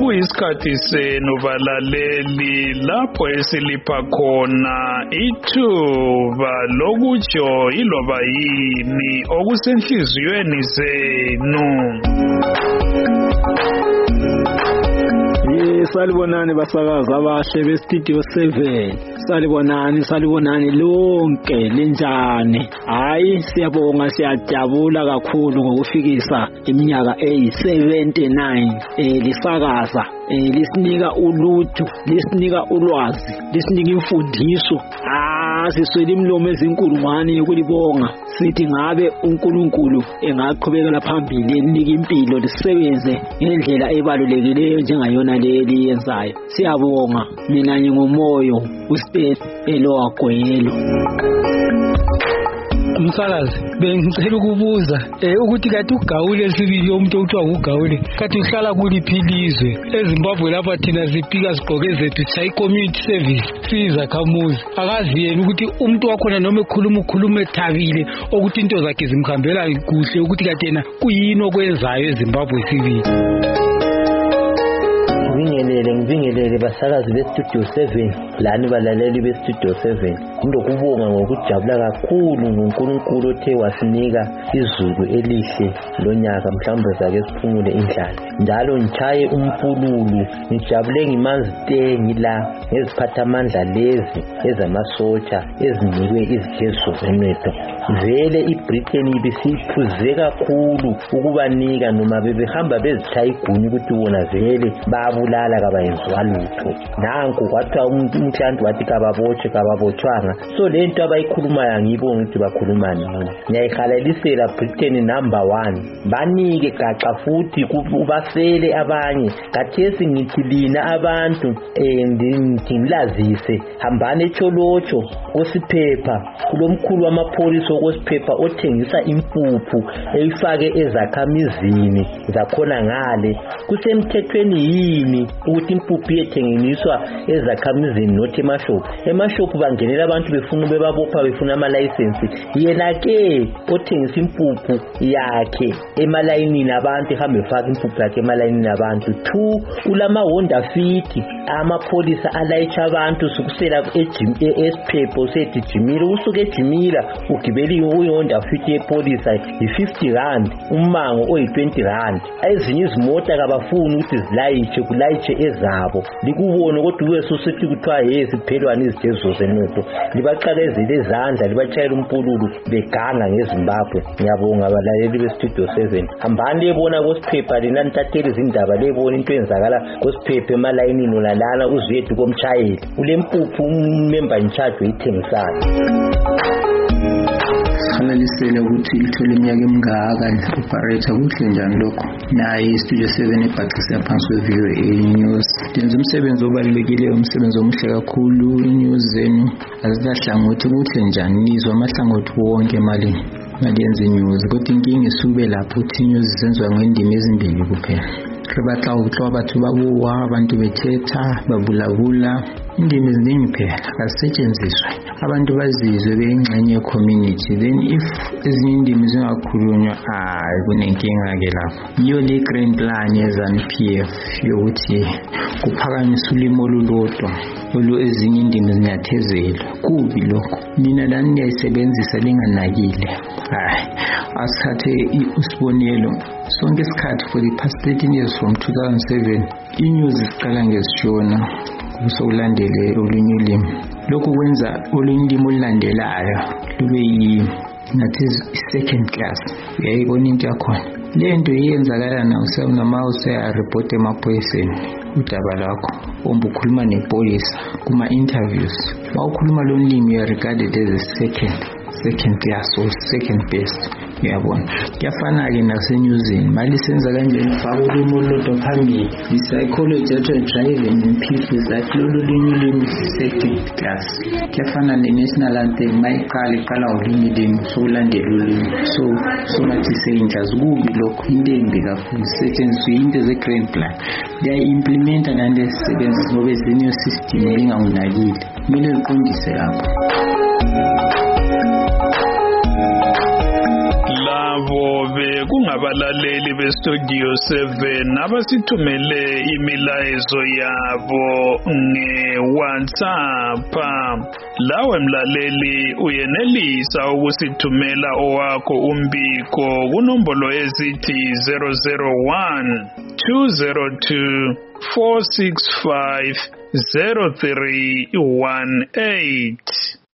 sekuyisikhathi senu balaleli lapho esilipha khona ithuba lokutsho iloba yini okusenhliziyweni zenu. Salibonani basakazi abahle bestudio 7. Salibonani lonke linjani. Hayi siyabonga siyajabula kakhulu ngokufikisa iminyaka eyi79 lisakaza lisinika ulutho, lisinika ulwazi, lisinika imfundiso. Siswele imilomo ezinkulungwane yokulibonga. Sithi ngabe uNkulunkulu engaqhubekela phambili enika impilo lisebenze ngendlela ebalulekileyo njengayona leli yenzayo. Siyabonga. Mina ngingumoyo uSteph Elowagwelo. Umsakazi bengicela ukubuza ukuthi kade ugawule esibili umuntu okuthiwa ugawule kade uhlala kuliphi ilizwe eZimbabwe lapha thina sipika sigqoke zethu chayi community service sizakhamuzi akazi yena ukuthi umuntu wakhona noma ekhuluma ethabile ukuthi into zakhe zimkhambela kuhle ukuthi kade yena kuyini okwenzayo eZimbabwe sibili. Ngibingelele basakazi bestudio 7 lani balaleli bestudio 7. Ngizokubonga ngokujabula kakhulu ngoNkulunkulu othe wasinika izulu elihle lonyaka mhlawumbe zake siphumule indlala. Njalo ngichaye umpululu ngijabule ngimanzi ngila ngeziphathamandla lezi ezamasotsha ezinikwe izijezo zenetho. Vele iBritain ibisiphuze kakhulu ukubanika noma bebehamba bezichaya iguni ukuthi wona vele babulala kabayenziwa lutho. Nanku kwathiwa umhlanti wathi kababotshwanga. So lento abayikhulumayo ngibonga ukuthi bakhuluma nini. Ngiyayihalalisela Britain number 1. Banike gaxa futhi ubasele abanye. Kathesi ngithi lina abantu ngilazise hambane echolotsho kosiphepha kulomkhulu wamapholisa okosiphepha othengisa impuphu eyifake ezakhamizini zakhona ngale. Kusemthethweni yini ukuthi impuphu yethengiswa ezakhamizini nothi emashop bangenela abantu befuna bebabopha befuna ama license. Yena ke othengisa impuphu yakhe emalayinini abantu ehambe efaka impuphu yakhe emalayinini abantu. 2 ulama Honda Fit amapholisa alayitsha abantu sukusela esiphepho usethi Jimila usuke ejimila ugibeli uHonda Fit yepolisa i50 rand umango oyi20 rand. Ezinye izimota kabafuni ukuthi zilayitshe ezabo likubone kodwa uwesusithi kuthiwa yesiphelwana izijezo zenotho libaqalezele ezandla libachayela umpululu beganga ngeZimbabwe. Ngiyabonga abalaleli bestudio 7. Hambani lebona kosiphepha lena ntatheli izindaba lebona into enzakala kosiphepha emalayinini nolana uzwethu komchayeli ulempuphu umember in charge uyithengisayo. Halalisele ukuthi ithole iminyaka emingaka operator kuhle njani lokho. Naye istudio 7 ebhaqisa phansi kwe-VOA News. Denza umsebenzi obalulekile, umsebenzi omuhle kakhulu. News zenu azilahlangothi kuhle njani, nizwa amahlangothi wonke emalini yenza news. Kodwa inkinga isube lapho ukuthi news zenziwa ngendimi ezimbili kuphela. Batla ukuhloba bathu babuwa abantu bethetha babulabula indimi eziningi phela azisetshenziswe abantu bazizwe beyingxenye ye-community. Then if ezinye indimi zingakhulunywa kunenkinga ke lapho. Yiyo le grand plan ye-ZANU-PF yokuthi kuphakanyiswe ulimi olulodwa ezinye indimi zinyathezelwe. Kubi lokho. Mina lani ngiyayisebenzisa linganakile. Asithathe usibonelo sonke isikhathi for the past 13 years from 2007 inews ziqala ngezishona kusokulandele olunye ulimi. Lokhu kwenza olunye ulimi olulandelayo lube nathi second class. Uyayibona into yakhona. Le nto iyenzakala noma useyareport emaphoyiseni udaba lakho ombe ukhuluma nepolisa kuma-interviews. Mawukhuluma lo limi you are regarded as a second class or second best. Uyabona kuyafana-ke nasenyuzini mali senza kanjani faka ulimi olulodwa phambili. I-psychology driving in people that lolu limi second class. Kuyafana ne-national anthem mayiqala ulimi limi sokulandela ulimi so ngathi seyinjazi kubi lokho into embi kakhulu setshenziswe into ze-grand plan liyayi-implementa nande esisebenzi ngoba ezinye system lingangunakile kumele liqondise lapho. labo bekungabalaleli bestudio 7 abasithumele imilayezo yabo nge-WhatsApp. Lawe mlaleli uyenelisa ukusithumela owakho umbiko kunombolo ezithi 001 202 465 0318.